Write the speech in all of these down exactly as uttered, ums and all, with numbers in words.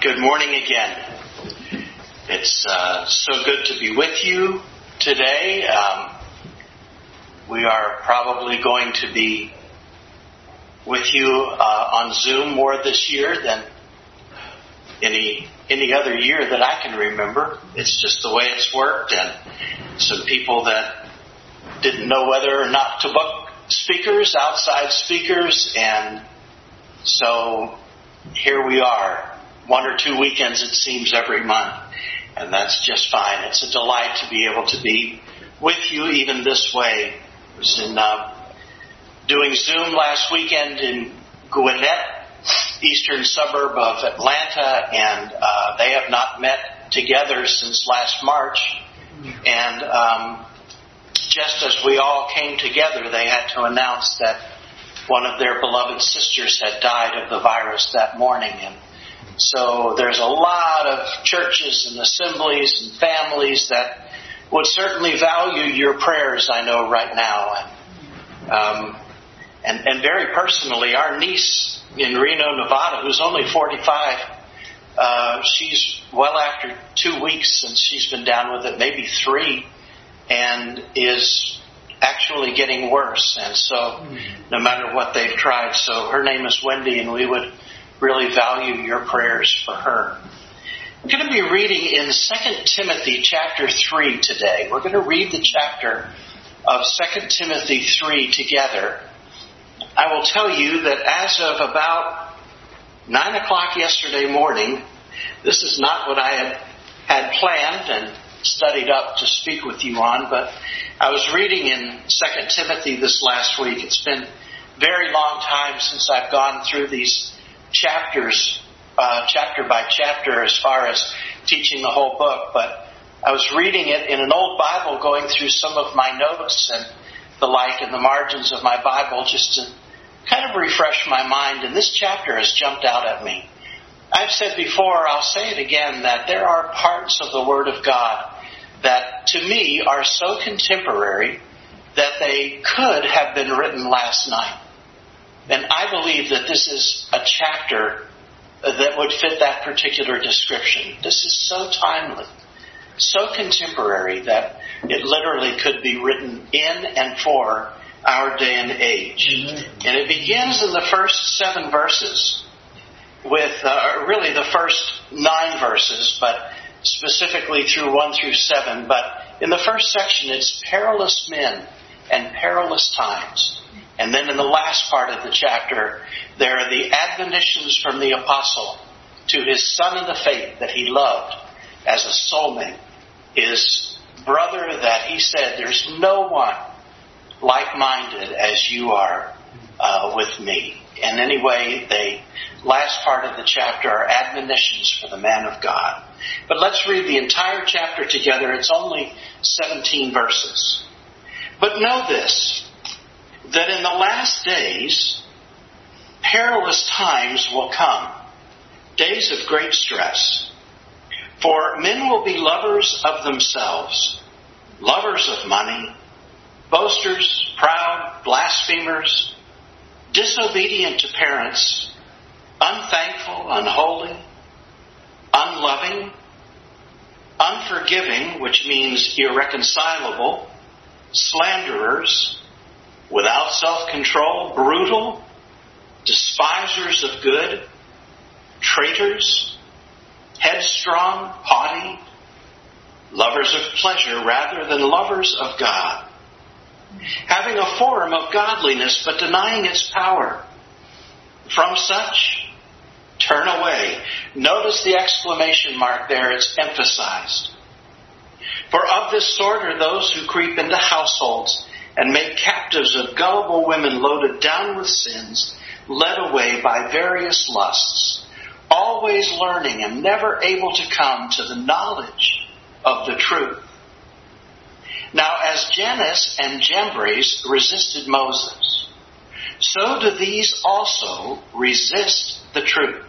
Good morning again. It's uh, so good to be with you today. Um, we are probably going to be with you uh, on Zoom more this year than any any other year that I can remember. It's just the way it's worked, and some people that didn't know whether or not to book speakers, outside speakers, and so here we are. One or two weekends, it seems, every month. And that's just fine. It's a delight to be able to be with you even this way. I was in uh, doing Zoom last weekend in Gwinnett, eastern suburb of Atlanta, and uh, they have not met together since last March. And um, just as we all came together, they had to announce that one of their beloved sisters had died of the virus that morning. And so there's a lot of churches and assemblies and families that would certainly value your prayers, I know, right now. And, um, and, and very personally, our niece in Reno, Nevada, who's only forty-five, uh, she's well after two weeks since she's been down with it, maybe three, and is actually getting worse. And so no matter what they've tried. So her name is Wendy, and we would really value your prayers for her. We're going to be reading in Second Timothy chapter three today. We're going to read the chapter of Second Timothy three together. I will tell you that as of about nine o'clock yesterday morning, this is not what I had, had planned and studied up to speak with you on, but I was reading in Second Timothy this last week. It's been a very long time since I've gone through these chapters, uh, chapter by chapter, as far as teaching the whole book. But I was reading it in an old Bible, going through some of my notes and the like in the margins of my Bible, just to kind of refresh my mind. And this chapter has jumped out at me. I've said before, I'll say it again, that there are parts of the Word of God that to me are so contemporary that they could have been written last night. And I believe that this is a chapter that would fit that particular description. This is so timely, so contemporary, that it literally could be written in and for our day and age. Mm-hmm. And it begins in the first seven verses with, uh, really the first nine verses, but specifically through one through seven. But in the first section, it's perilous men and perilous times. And then in the last part of the chapter, there are the admonitions from the apostle to his son in the faith that he loved as a soulmate, his brother that he said, there's no one like-minded as you are uh, with me. And anyway, the last part of the chapter are admonitions for the man of God. But let's read the entire chapter together. It's only seventeen verses. But know this, that in the last days, perilous times will come, days of great stress. For men will be lovers of themselves, lovers of money, boasters, proud, blasphemers, disobedient to parents, unthankful, unholy, unloving, unforgiving, which means irreconcilable, slanderers, without self-control, brutal, despisers of good, traitors, headstrong, haughty, lovers of pleasure rather than lovers of God, having a form of godliness but denying its power. From such, turn away. Notice the exclamation mark there, it's emphasized. For of this sort are those who creep into households and make captives of gullible women loaded down with sins, led away by various lusts, always learning and never able to come to the knowledge of the truth. Now, as Jannes and Jambres resisted Moses, so do these also resist the truth.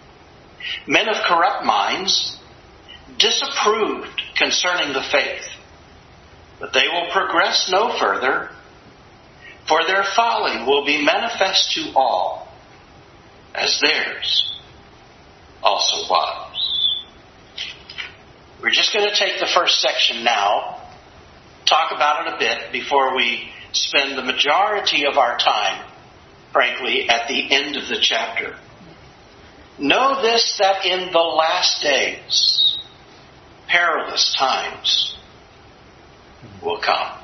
Men of corrupt minds, disapproved concerning the faith, but they will progress no further, for their folly will be manifest to all, as theirs also was. We're just going to take the first section now, talk about it a bit before we spend the majority of our time, frankly, at the end of the chapter. Know this, that in the last days, perilous times will come.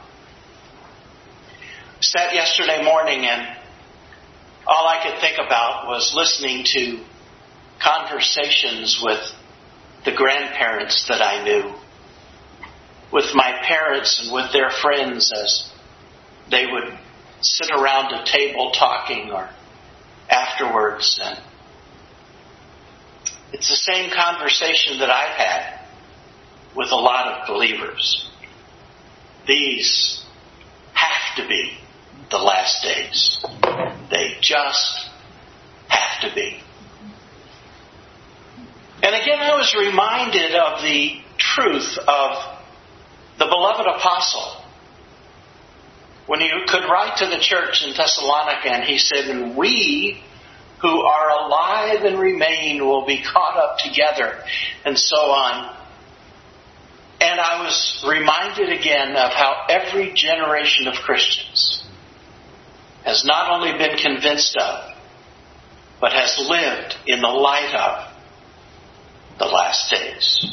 Sat yesterday morning and all I could think about was listening to conversations with the grandparents that I knew, with my parents and with their friends as they would sit around a table talking or afterwards. And it's the same conversation that I've had with a lot of believers. These have to be the last days. They just have to be. And again, I was reminded of the truth of the beloved apostle when he could write to the church in Thessalonica and he said, "And we who are alive and remain will be caught up together," and so on. And I was reminded again of how every generation of Christians has not only been convinced of, but has lived in the light of the last days.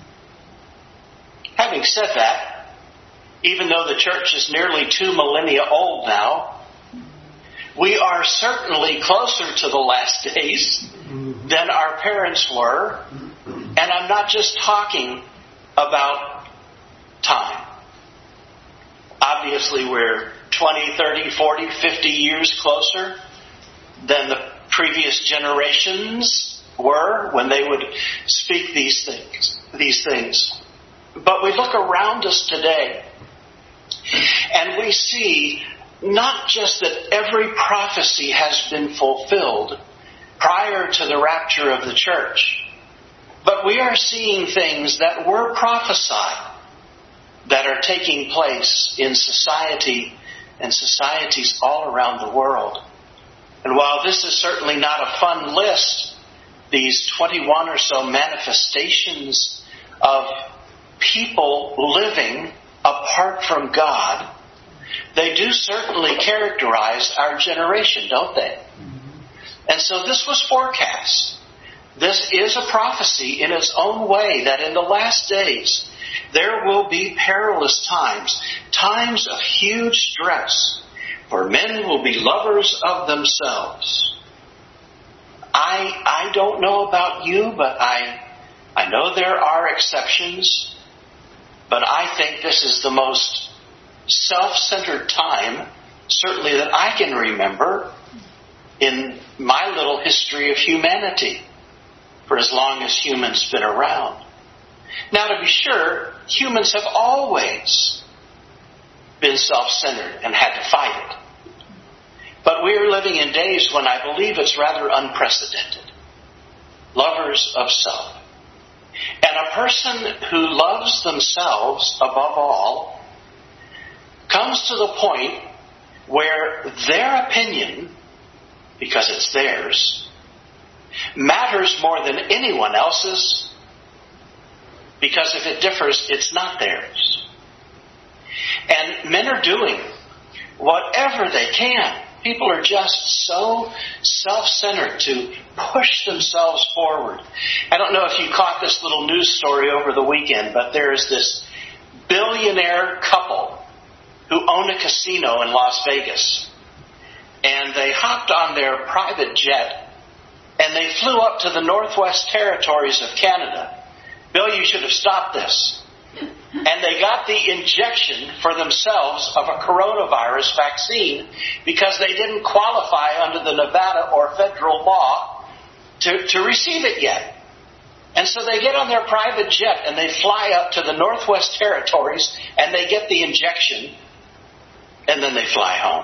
Having said that, even though the church is nearly two millennia old now, we are certainly closer to the last days than our parents were. And I'm not just talking about time. Obviously, we're twenty, thirty, forty, fifty years closer than the previous generations were when they would speak these things, these things. But we look around us today and we see not just that every prophecy has been fulfilled prior to the rapture of the church, but we are seeing things that were prophesied that are taking place in society and societies all around the world. And while this is certainly not a fun list, these twenty-one or so manifestations of people living apart from God, they do certainly characterize our generation, don't they? And so this was forecast. This is a prophecy in its own way that in the last days there will be perilous times, times of huge stress, for men will be lovers of themselves. I I don't know about you, but I I know there are exceptions, but I think this is the most self-centered time, certainly that I can remember in my little history of humanity, for as long as humans been around. Now, to be sure, humans have always been self-centered and had to fight it. But we are living in days when I believe it's rather unprecedented. Lovers of self. And a person who loves themselves above all comes to the point where their opinion, because it's theirs, matters more than anyone else's, because if it differs, it's not theirs. And men are doing whatever they can. People are just so self-centered to push themselves forward. I don't know if you caught this little news story over the weekend, but there's this billionaire couple who own a casino in Las Vegas. And they hopped on their private jet and they flew up to the Northwest Territories of Canada. Bill, you should have stopped this. And they got the injection for themselves of a coronavirus vaccine because they didn't qualify under the Nevada or federal law to, to receive it yet. And so they get on their private jet and they fly up to the Northwest Territories and they get the injection and then they fly home.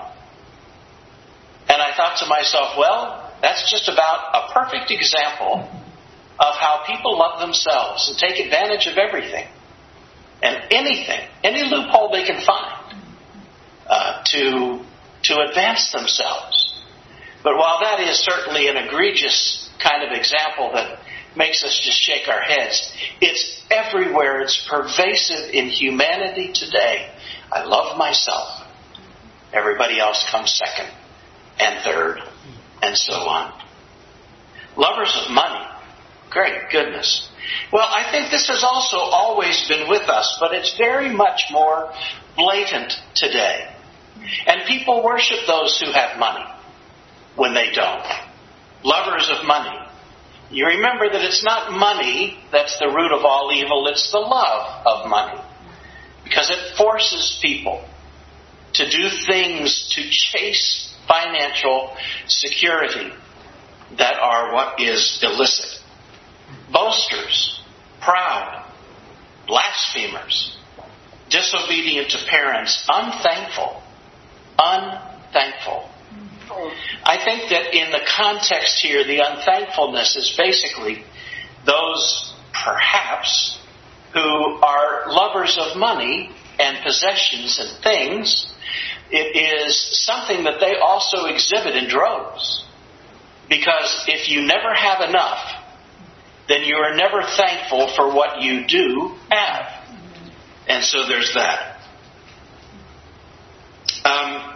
And I thought to myself, well, that's just about a perfect example of how people love themselves and take advantage of everything. And anything, any loophole they can find uh, to to advance themselves. But while that is certainly an egregious kind of example that makes us just shake our heads. It's everywhere. It's pervasive in humanity today. I love myself. Everybody else comes second and third and so on. Lovers of money. Great goodness. Well, I think this has also always been with us, but it's very much more blatant today. And people worship those who have money when they don't. Lovers of money. You remember that it's not money that's the root of all evil, it's the love of money. Because it forces people to do things to chase financial security that are what is illicit. Boasters, proud, blasphemers, disobedient to parents, unthankful, unthankful. I think that in the context here, the unthankfulness is basically those, perhaps, who are lovers of money and possessions and things. It is something that they also exhibit in droves. Because if you never have enough, then you are never thankful for what you do have. And so there's that. Um,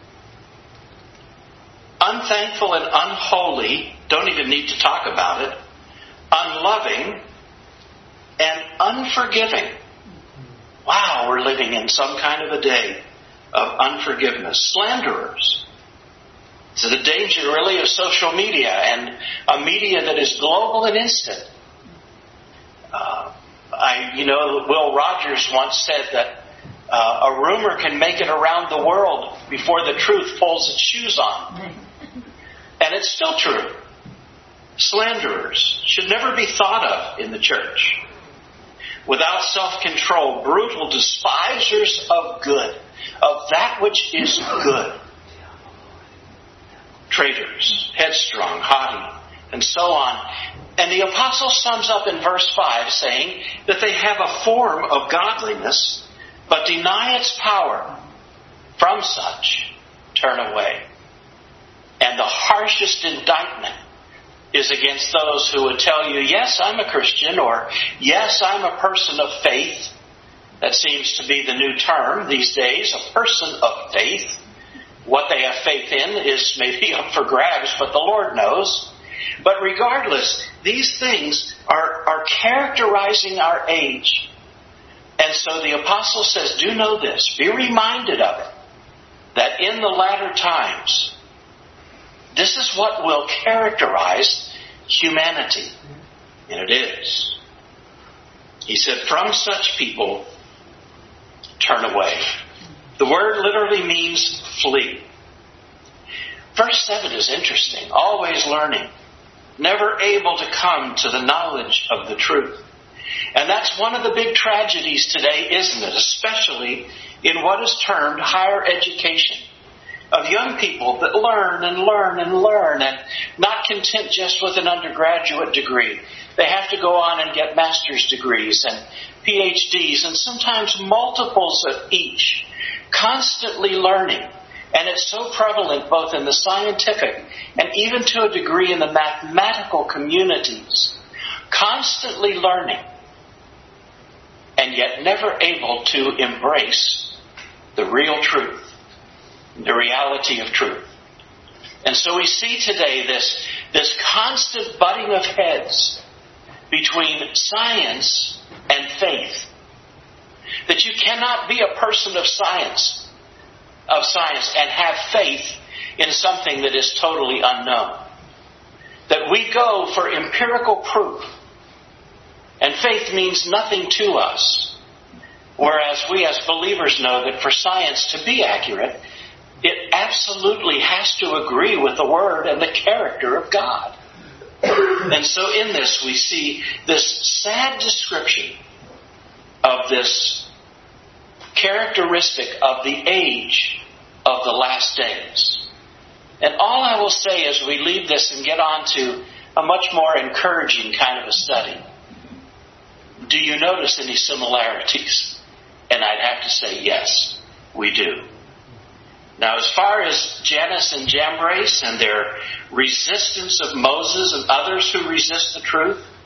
unthankful and unholy, don't even need to talk about it. Unloving and unforgiving. Wow, we're living in some kind of a day of unforgiveness. Slanderers. It's the danger really of social media and a media that is global and instant. Uh, I, you know, Will Rogers once said that uh, a rumor can make it around the world before the truth pulls its shoes on. And it's still true. Slanderers should never be thought of in the church. Without self-control, brutal despisers of good, of that which is good. Traitors, headstrong, haughty, and so on. And the apostle sums up in verse five saying that they have a form of godliness, but deny its power. From such, turn away. And the harshest indictment is against those who would tell you, yes, I'm a Christian, or yes, I'm a person of faith. That seems to be the new term these days, a person of faith. What they have faith in is maybe up for grabs, but the Lord knows. But regardless, these things are, are characterizing our age. And so the apostle says, do know this, be reminded of it, that in the latter times, this is what will characterize humanity. And it is. He said, from such people, turn away. The word literally means flee. Verse seven is interesting. Always learning. Never able to come to the knowledge of the truth. And that's one of the big tragedies today, isn't it? Especially in what is termed higher education. Of young people that learn and learn and learn and not content just with an undergraduate degree. They have to go on and get master's degrees and P H Ds and sometimes multiples of each. Constantly learning. And it's so prevalent both in the scientific and even to a degree in the mathematical communities. Constantly learning. And yet never able to embrace the real truth. The reality of truth. And so we see today this, this constant butting of heads between science and faith. That you cannot be a person of science, of science and have faith in something that is totally unknown. That we go for empirical proof. And faith means nothing to us. Whereas we as believers know that for science to be accurate, it absolutely has to agree with the Word and the character of God. And so in this we see this sad description of this characteristic of the age of the last days. And all I will say as we leave this and get on to a much more encouraging kind of a study. Do you notice any similarities? And I'd have to say yes, we do. Now, as far as Jannes and Jambres and their resistance of Moses and others who resist the truth,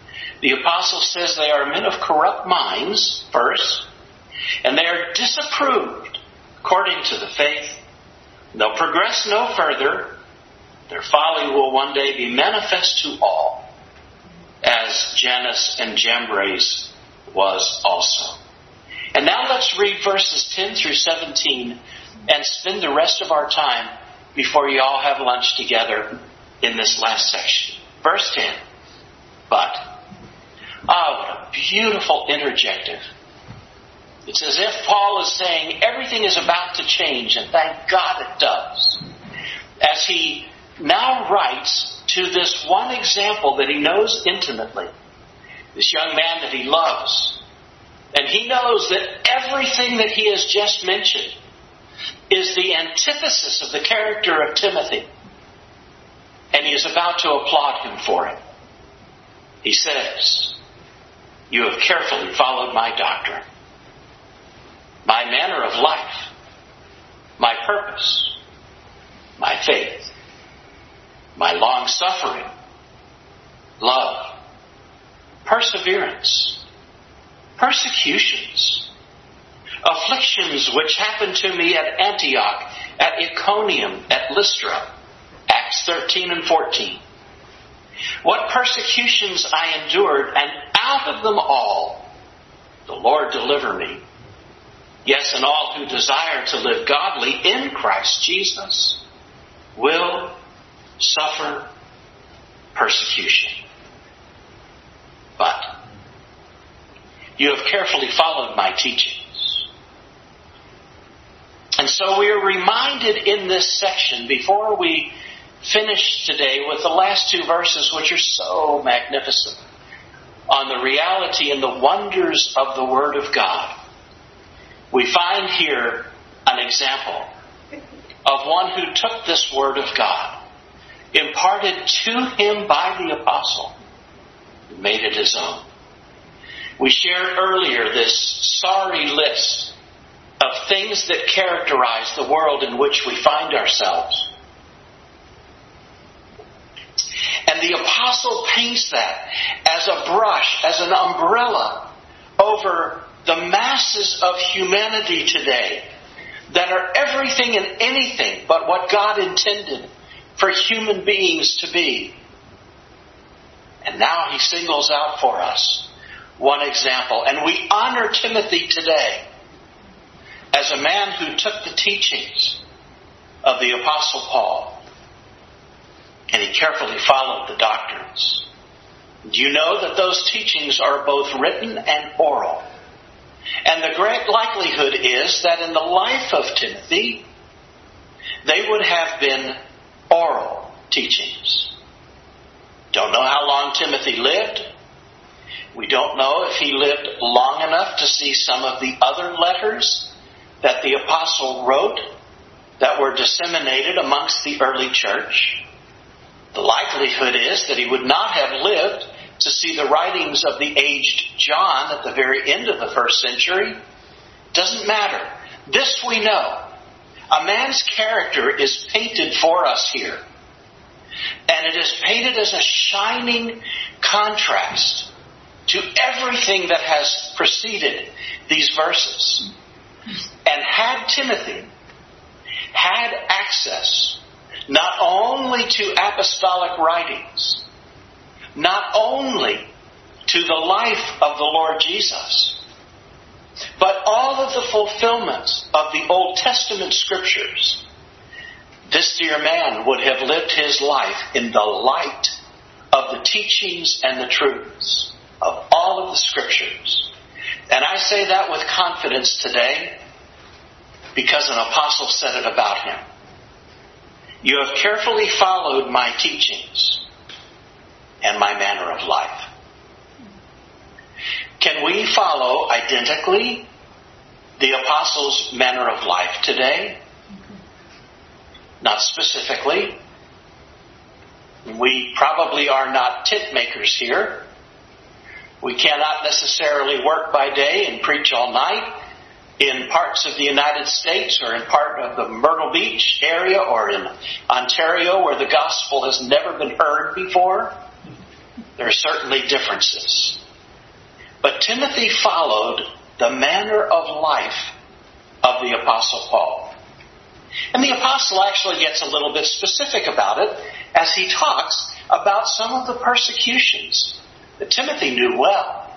The apostle says they are men of corrupt minds, first, and they are disapproved according to the faith. They'll progress no further. Their folly will one day be manifest to all, as Jannes and Jambres was also. And now let's read verses ten through seventeen and spend the rest of our time before you all have lunch together in this last section. Verse ten. But, ah, what a beautiful interjective. It's as if Paul is saying everything is about to change, and thank God it does. As he now writes to this one example that he knows intimately, this young man that he loves. And he knows that everything that he has just mentioned is the antithesis of the character of Timothy. And he is about to applaud him for it. He says, "You have carefully followed my doctrine, my manner of life, my purpose, my faith, my long-suffering, love, perseverance, persecutions, afflictions which happened to me at Antioch, at Iconium, at Lystra," Acts thirteen and fourteen. "What persecutions I endured, and out of them all the Lord delivered me. Yes, and all who desire to live godly in Christ Jesus will suffer persecution. But you have carefully followed my teachings." And so we are reminded in this section, before we finish today with the last two verses, which are so magnificent, on the reality and the wonders of the Word of God, we find here an example of one who took this Word of God, imparted to him by the apostle, and made it his own. We shared earlier this sorry list of things that characterize the world in which we find ourselves. And the apostle paints that as a brush, as an umbrella over the masses of humanity today that are everything and anything but what God intended for human beings to be. And now he singles out for us one example. And we honor Timothy today as a man who took the teachings of the Apostle Paul and he carefully followed the doctrines. Do you know that those teachings are both written and oral? And the great likelihood is that in the life of Timothy, they would have been oral teachings. Don't know how long Timothy lived. We don't know if he lived long enough to see some of the other letters that the apostle wrote that were disseminated amongst the early church. The likelihood is that he would not have lived to see the writings of the aged John at the very end of the first century. Doesn't matter. This we know. A man's character is painted for us here. And it is painted as a shining contrast to everything that has preceded these verses. And had Timothy had access not only to apostolic writings, not only to the life of the Lord Jesus, but all of the fulfillments of the Old Testament scriptures, this dear man would have lived his life in the light of the teachings and the truths of all of the scriptures. And I say that with confidence today because an apostle said it about him. You have carefully followed my teachings and my manner of life. Can we follow identically the apostle's manner of life today? Not specifically. We probably are not tent makers here. We cannot necessarily work by day and preach all night in parts of the United States or in part of the Myrtle Beach area or in Ontario where the gospel has never been heard before. There are certainly differences. Timothy followed the manner of life of the Apostle Paul. And the Apostle actually gets a little bit specific about it as he talks about some of the persecutions that Timothy knew well.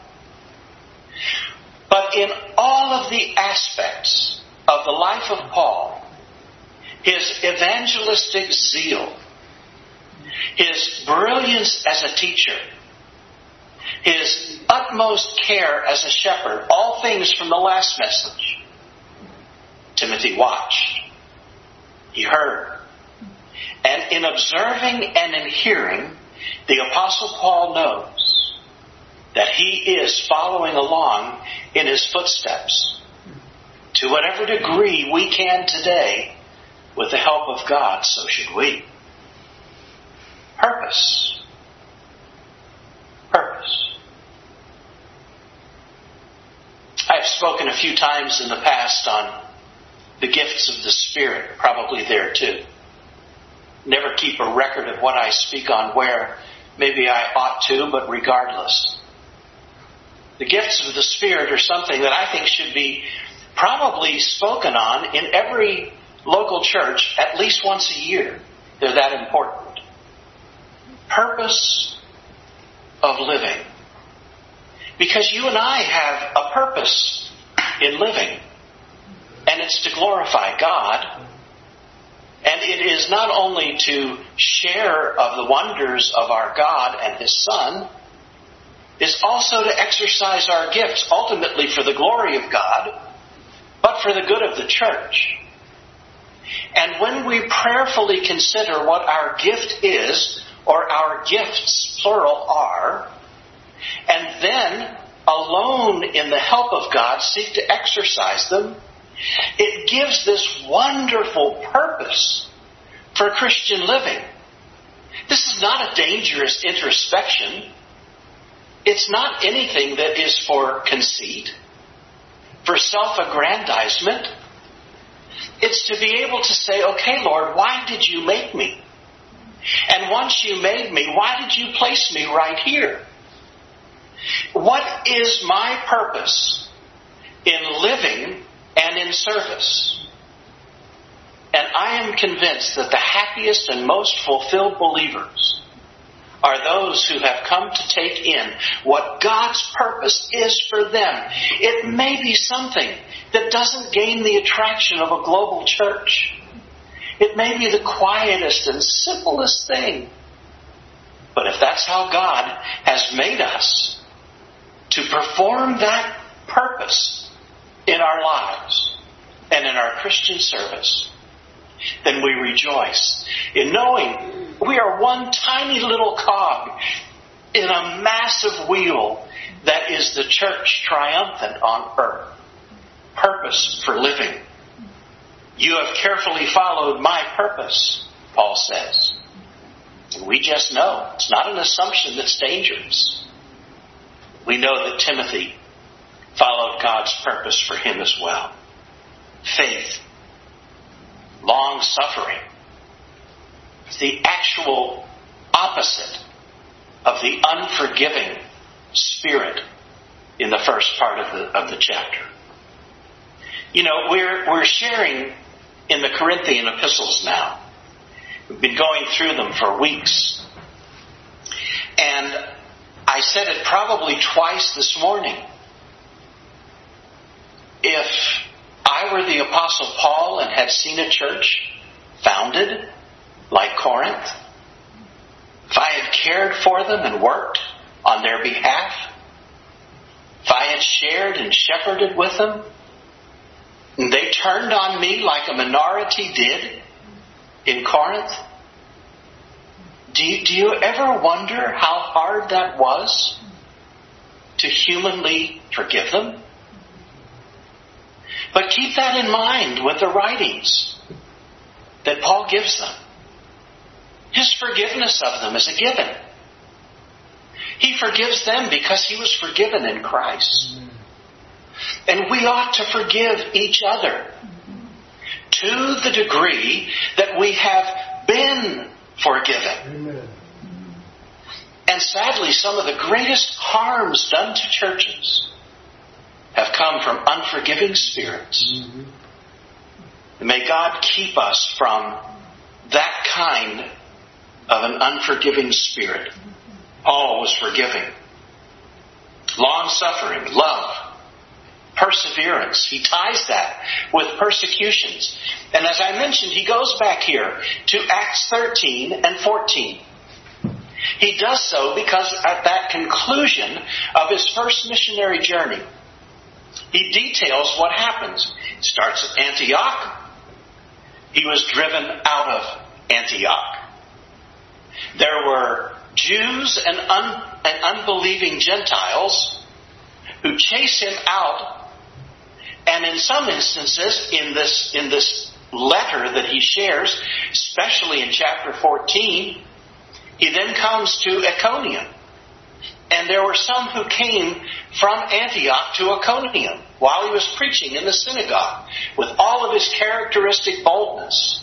But in all of the aspects of the life of Paul, his evangelistic zeal, his brilliance as a teacher, his utmost care as a shepherd, all things from the last message, Timothy watched. He heard. And in observing and in hearing, the Apostle Paul knows that he is following along in his footsteps to whatever degree we can today. With the help of God, so should we. Purpose. Purpose. I have spoken a few times in the past on the gifts of the Spirit, probably there too. Never keep a record of what I speak on where. Maybe I ought to, but regardless. The gifts of the Spirit are something that I think should be probably spoken on in every local church at least once a year. They're that important. Purpose of living. Because you and I have a purpose in living. And it's to glorify God. And it is not only to share of the wonders of our God and His Son. It's also to exercise our gifts, ultimately for the glory of God, but for the good of the church. And when we prayerfully consider what our gift is, or our gifts, plural, are, and then, alone in the help of God, seek to exercise them, it gives this wonderful purpose for Christian living. This is not a dangerous introspection. It's not anything that is for conceit, for self-aggrandizement. It's to be able to say, okay, Lord, why did you make me? And once you made me, why did you place me right here? What is my purpose in living and in service? And I am convinced that the happiest and most fulfilled believers are those who have come to take in what God's purpose is for them. It may be something that doesn't gain the attraction of a global church. It may be the quietest and simplest thing. But if that's how God has made us to perform that purpose in our lives and in our Christian service, then we rejoice in knowing we are one tiny little cog in a massive wheel that is the church triumphant on earth. Purpose for living. You have carefully followed my purpose, Paul says. And we just know. It's not an assumption that's dangerous. We know that Timothy followed God's purpose for him as well. Faith. Long-suffering. It's the actual opposite of the unforgiving spirit in the first part of the of the chapter. You know, we're we're sharing in the Corinthian epistles now. We've been going through them for weeks. And I said it probably twice this morning. If I were the Apostle Paul and had seen a church founded like Corinth, if I had cared for them and worked on their behalf, if I had shared and shepherded with them, and they turned on me like a minority did in Corinth, do you, do you ever wonder how hard that was to humanly forgive them? But keep that in mind with the writings that Paul gives them. His forgiveness of them is a given. He forgives them because he was forgiven in Christ. And we ought to forgive each other to the degree that we have been forgiven. Amen. And sadly, some of the greatest harms done to churches have come from unforgiving spirits. Mm-hmm. And may God keep us from that kind of an unforgiving spirit. Paul was forgiving. Long-suffering, love, perseverance. He ties that with persecutions. And as I mentioned, he goes back here to Acts thirteen and fourteen. He does so because at that conclusion of his first missionary journey, he details what happens. It starts at Antioch. He was driven out of Antioch. There were Jews and, un, and unbelieving Gentiles who chase him out. And in some instances, in this, in this letter that he shares, especially in chapter fourteen, he then comes to Iconium. And there were some who came from Antioch to Iconium while he was preaching in the synagogue with all of his characteristic boldness.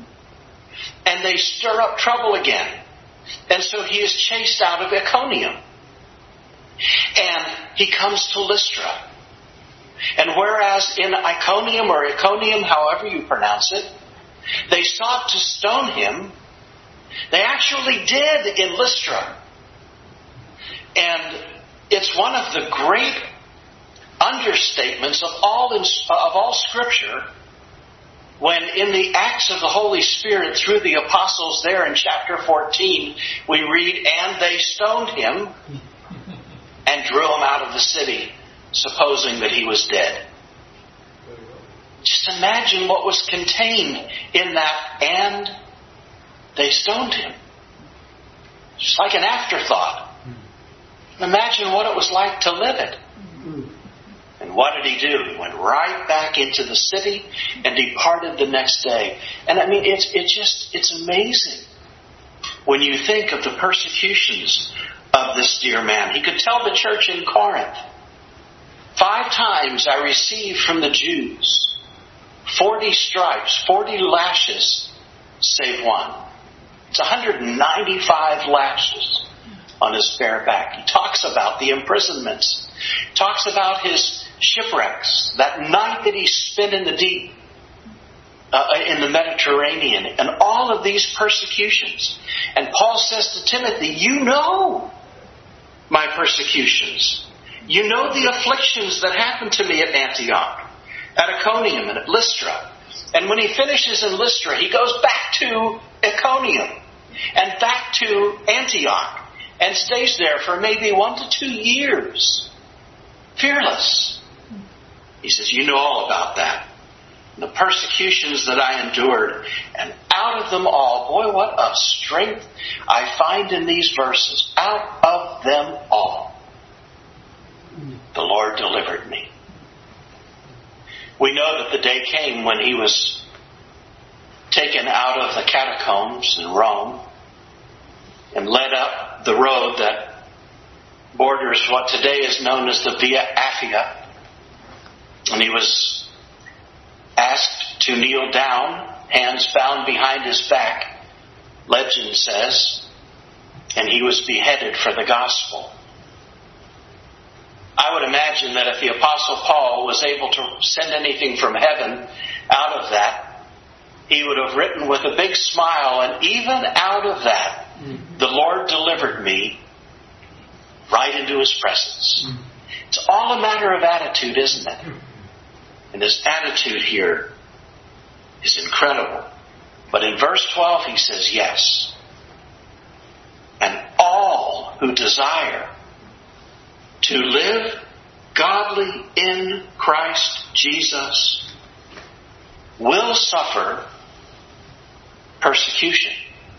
And they stir up trouble again. And so he is chased out of Iconium. And he comes to Lystra. And whereas in Iconium or Iconium, however you pronounce it, they sought to stone him, they actually did in Lystra. And it's one of the great understatements of all in, of all Scripture when in the Acts of the Holy Spirit through the apostles there in chapter fourteen, we read, and they stoned him and drew him out of the city, supposing that he was dead. Just imagine what was contained in that, and they stoned him. Just like an afterthought. Imagine what it was like to live it. And what did he do? He went right back into the city and departed the next day. And I mean, it's it just it's amazing when you think of the persecutions of this dear man. He could tell the church in Corinth, five times I received from the Jews forty stripes, forty lashes, save one. It's one hundred ninety-five lashes on his bare back. He talks about the imprisonments. Talks about his shipwrecks. That night that he spent in the deep, uh, in the Mediterranean. And all of these persecutions. And Paul says to Timothy, you know my persecutions. You know the afflictions that happened to me at Antioch, at Iconium, and at Lystra. And when he finishes in Lystra, he goes back to Iconium and back to Antioch. And stays there for maybe one to two years. Fearless. He says, you know all about that. The persecutions that I endured. And out of them all, boy, what a strength I find in these verses. Out of them all, the Lord delivered me. We know that the day came when he was taken out of the catacombs in Rome and led up the road that borders what today is known as the Via Appia. And he was asked to kneel down, hands bound behind his back, legend says, and he was beheaded for the gospel. I would imagine that if the Apostle Paul was able to send anything from heaven out of that, he would have written with a big smile, and even out of that, the Lord delivered me right into His presence. It's all a matter of attitude, isn't it? And this attitude here is incredible. But in verse twelve he says, yes. And all who desire to live godly in Christ Jesus will suffer persecution.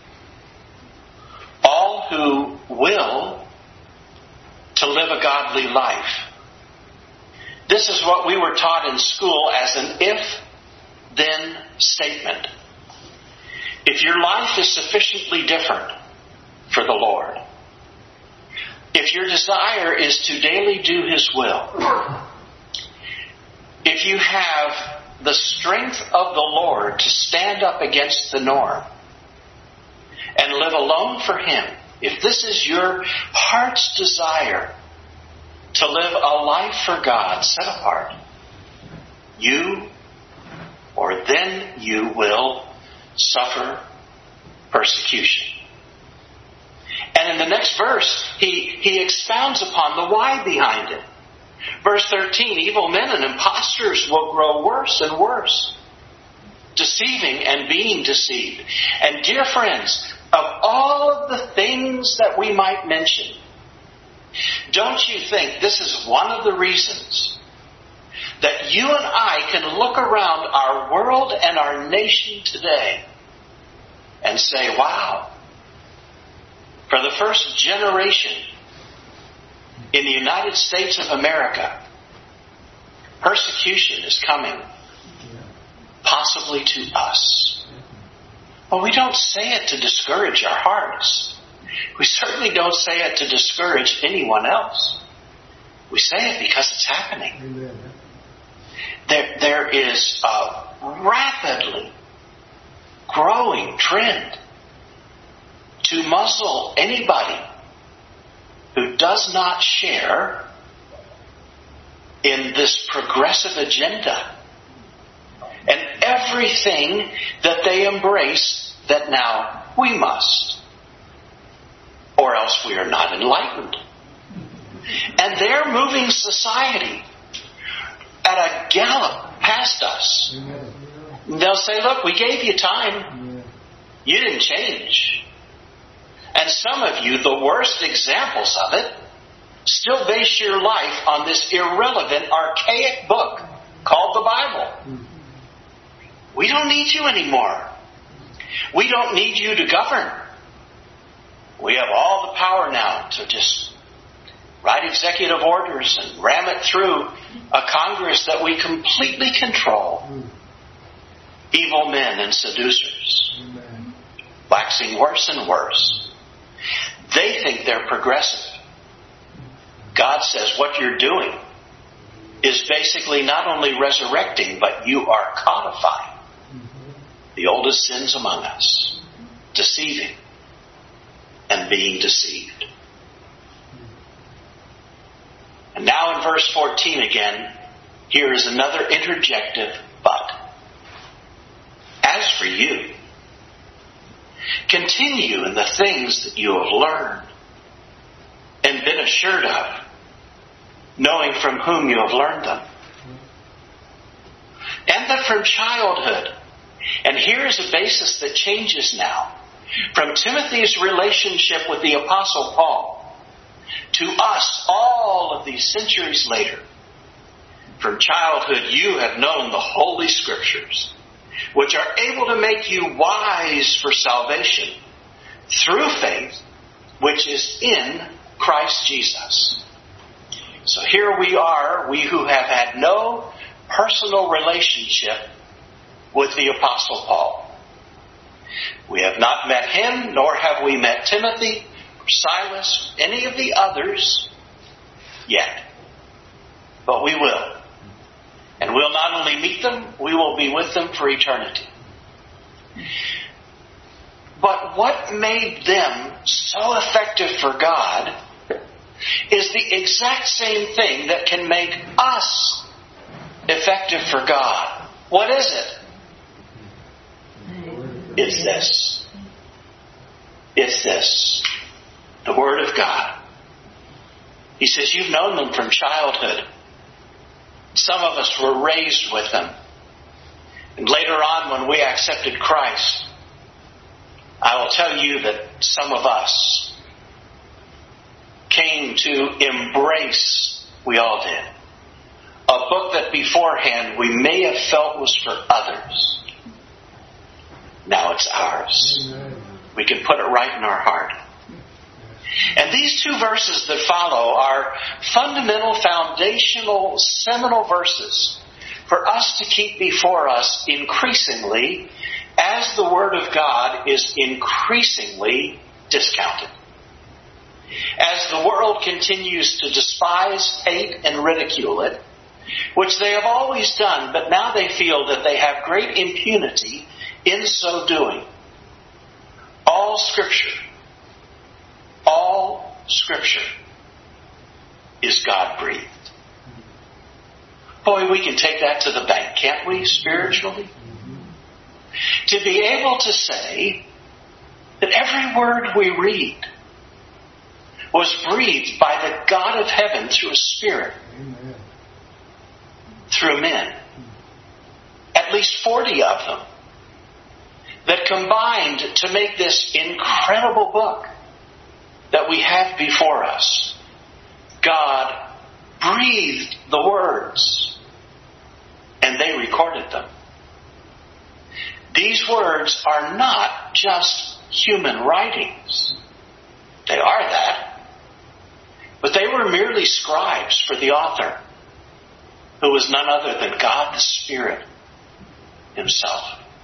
All who will to live a godly life. This is what we were taught in school as an if-then statement. If your life is sufficiently different for the Lord, if your desire is to daily do His will, if you have the strength of the Lord to stand up against the norm and live alone for Him, if this is your heart's desire to live a life for God set apart, you or then you will suffer persecution. And in the next verse, he, he expounds upon the why behind it. Verse thirteen, evil men and impostors will grow worse and worse, deceiving and being deceived. And dear friends, of all of the things that we might mention, don't you think this is one of the reasons that you and I can look around our world and our nation today and say, wow, for the first generation in the United States of America, persecution is coming, possibly to us. Well, we don't say it to discourage our hearts. We certainly don't say it to discourage anyone else. We say it because it's happening. Amen. There, there is a rapidly growing trend to muzzle anybody who does not share in this progressive agenda and everything that they embrace that now we must, or else we are not enlightened. And they're moving society at a gallop past us. They'll say, look, we gave you time. You didn't change. And some of you, the worst examples of it, still base your life on this irrelevant, archaic book called the Bible. We don't need you anymore. We don't need you to govern. We have all the power now to just write executive orders and ram it through a Congress that we completely control. Evil men and seducers, waxing worse and worse. They think they're progressive. God says what you're doing is basically not only resurrecting, but you are codifying the oldest sins among us, deceiving and being deceived. And now in verse fourteen again, here is another interjective but. As for you, continue in the things that you have learned and been assured of, knowing from whom you have learned them. And that from childhood. And here is a basis that changes now. From Timothy's relationship with the Apostle Paul to us all of these centuries later. From childhood you have known the Holy Scriptures, which are able to make you wise for salvation through faith, which is in Christ Jesus. So here we are, we who have had no personal relationship with the Apostle Paul. We have not met him, nor have we met Timothy, or Silas, any of the others yet. But we will. And we'll not only meet them, we will be with them for eternity. But what made them so effective for God is the exact same thing that can make us effective for God. What is it? It's this. It's this. The Word of God. He says, you've known them from childhood. Some of us were raised with them. And later on, when we accepted Christ, I will tell you that some of us came to embrace, we all did, a book that beforehand we may have felt was for others. Now it's ours. We can put it right in our heart. And these two verses that follow are fundamental, foundational, seminal verses for us to keep before us increasingly as the Word of God is increasingly discounted. As the world continues to despise, hate, and ridicule it, which they have always done, but now they feel that they have great impunity in so doing. All Scripture, all Scripture is God-breathed. Boy, we can take that to the bank, can't we, spiritually? To be able to say that every word we read was breathed by the God of heaven through a Spirit, Amen. Through men. At least forty of them that combined to make this incredible book that we have before us. God breathed the words, and they recorded them. These words are not just human writings. They are that. But they were merely scribes for the author, who was none other than God the Spirit Himself.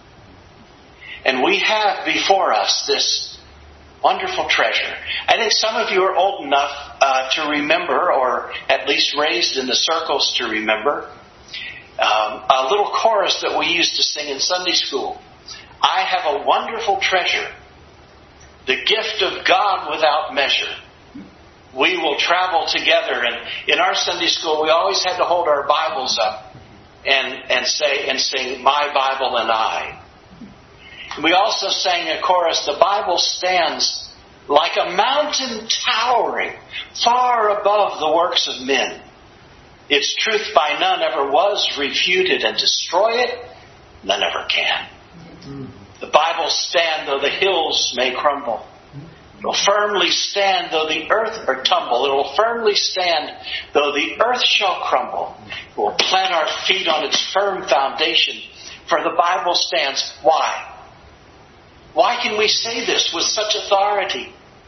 And we have before us this wonderful treasure. I think some of you are old enough uh, to remember, or at least raised in the circles to remember, um, a little chorus that we used to sing in Sunday school. I have a wonderful treasure, the gift of God without measure. We will travel together. And in our Sunday school, we always had to hold our Bibles up and, and say and sing, My Bible and I. We also sang a chorus, the Bible stands like a mountain towering far above the works of men. Its truth by none ever was refuted, and destroy it none ever can. The Bible stand though the hills may crumble. It will firmly stand though the earth or tumble. It will firmly stand though the earth shall crumble. It will plant our feet on its firm foundation. For the Bible stands. Why? Why can we say this with such authority?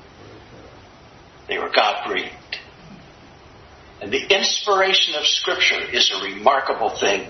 They were God-breathed. And the inspiration of Scripture is a remarkable thing.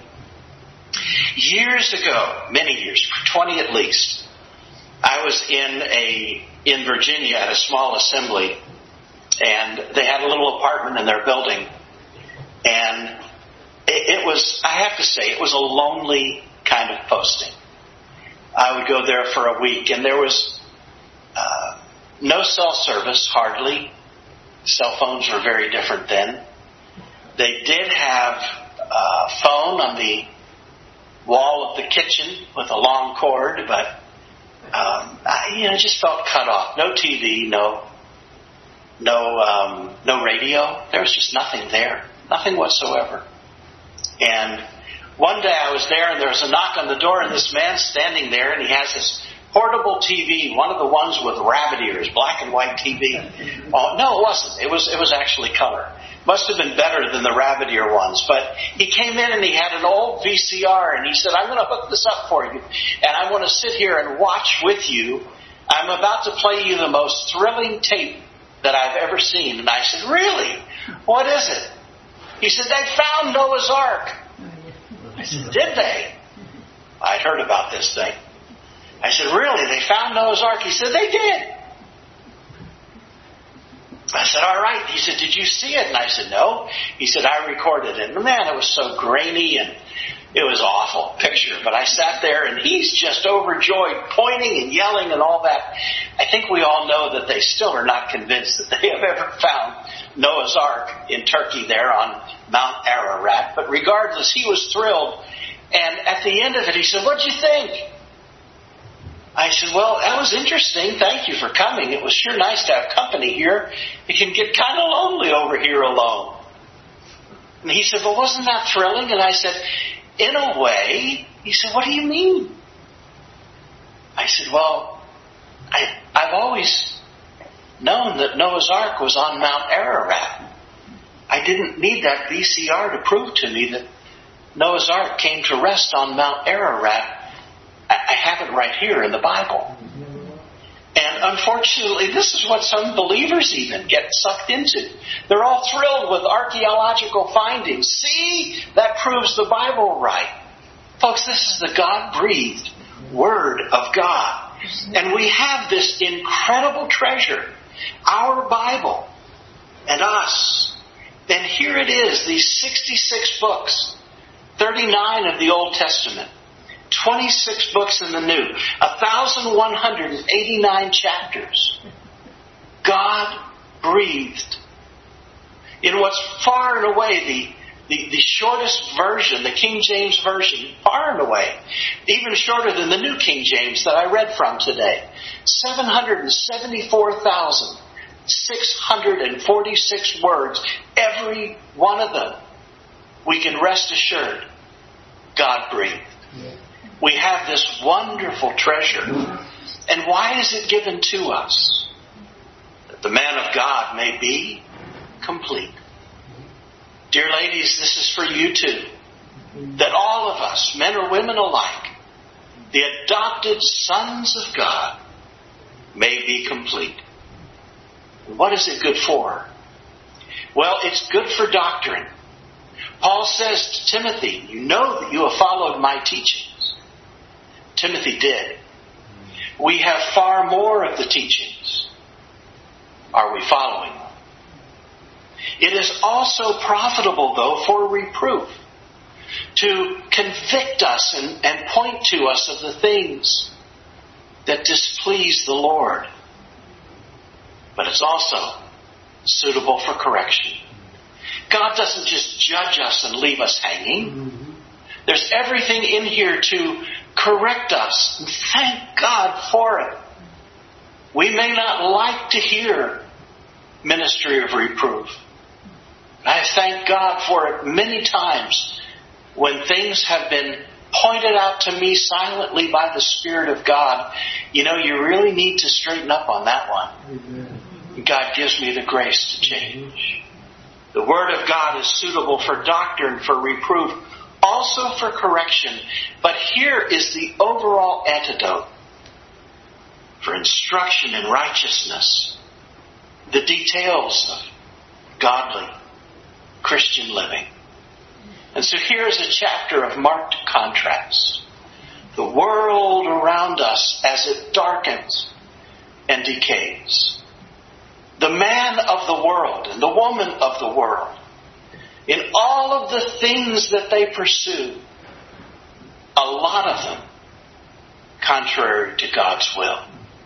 Years ago, many years, twenty at least, I was in a in Virginia at a small assembly, and they had a little apartment in their building. And it, it was, I have to say, it was a lonely kind of posting. I would go there for a week, and there was uh, no cell service, hardly. Cell phones were very different then. They did have a phone on the wall of the kitchen with a long cord, but um, I, you know, it just felt cut off. No T V, no, no, um, no radio. There was just nothing there, nothing whatsoever. And one day I was there, and there was a knock on the door, and this man's standing there, and he has this portable T V, one of the ones with rabbit ears, black and white T V. Oh, no, it wasn't. It was it was actually color. Must have been better than the rabbit ear ones. But he came in and he had an old V C R, and he said, I'm going to hook this up for you, and I want to sit here and watch with you. I'm about to play you the most thrilling tape that I've ever seen. And I said, really? What is it? He said, they found Noah's Ark. I said, did they? I'd heard about this thing. I said, really? They found Noah's Ark? He said, they did. I said, all right. He said, did you see it? And I said, no. He said, I recorded it. And man, it was so grainy, and it was an awful picture. But I sat there, and he's just overjoyed, pointing and yelling and all that. I think we all know that they still are not convinced that they have ever found Noah's Ark in Turkey there on Mount Ararat. But regardless, he was thrilled. And at the end of it, he said, what'd you think? I said, well, that was interesting. Thank you for coming. It was sure nice to have company here. It can get kind of lonely over here alone. And he said, well, wasn't that thrilling? And I said, in a way. He said, what do you mean? I said, well, I, I've always known that Noah's Ark was on Mount Ararat. I didn't need that V C R to prove to me that Noah's Ark came to rest on Mount Ararat. I have it right here in the Bible. And unfortunately, this is what some believers even get sucked into. They're all thrilled with archaeological findings. See, that proves the Bible right. Folks, this is the God-breathed Word of God. And we have this incredible treasure, our Bible, and us. And here it is, these sixty-six books, thirty-nine of the Old Testament, twenty-six books in the New, one thousand one hundred eighty-nine chapters. God breathed. In what's far and away the, the, the shortest version, the King James Version, far and away, even shorter than the New King James that I read from today. seven hundred seventy-four thousand six hundred forty-six words, every one of them, we can rest assured, God breathed. We have this wonderful treasure. And why is it given to us? That the man of God may be complete. Dear ladies, this is for you too. That all of us, men or women alike, the adopted sons of God, may be complete. What is it good for? Well, it's good for doctrine. Paul says to Timothy, you know that you have followed my teachings. Timothy did. We have far more of the teachings. Are we following them? It is also profitable, though, for reproof, to convict us and, and point to us of the things that displease the Lord. But it's also suitable for correction. God doesn't just judge us and leave us hanging. Mm-hmm. There's everything in here to correct us. And thank God for it. We may not like to hear ministry of reproof. I thank God for it many times when things have been pointed out to me silently by the Spirit of God. You know, you really need to straighten up on that one. Mm-hmm. God gives me the grace to change. The Word of God is suitable for doctrine, for reproof, also for correction. But here is the overall antidote for instruction in righteousness. The details of godly Christian living. And so here is a chapter of marked contrast. The world around us as it darkens and decays. The man of the world and the woman of the world, in all of the things that they pursue, a lot of them contrary to God's will.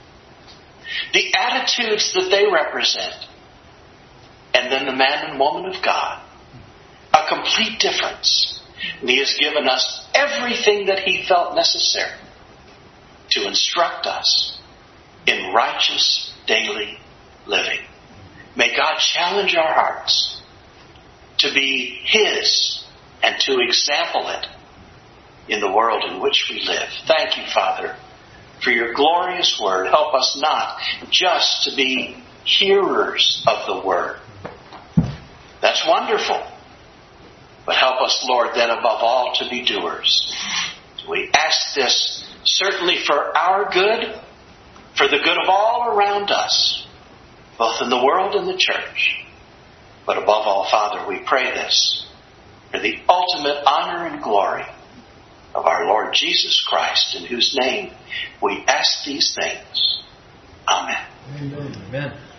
The attitudes that they represent, and then the man and woman of God, a complete difference. And He has given us everything that He felt necessary to instruct us in righteous daily living. May God challenge our hearts to be His and to example it in the world in which we live. Thank you, Father, for your glorious word. Help us not just to be hearers of the word. That's wonderful. But help us, Lord, then above all to be doers. We ask this certainly for our good, for the good of all around us, both in the world and the church. But above all, Father, we pray this for the ultimate honor and glory of our Lord Jesus Christ, in whose name we ask these things. Amen. Amen. Amen.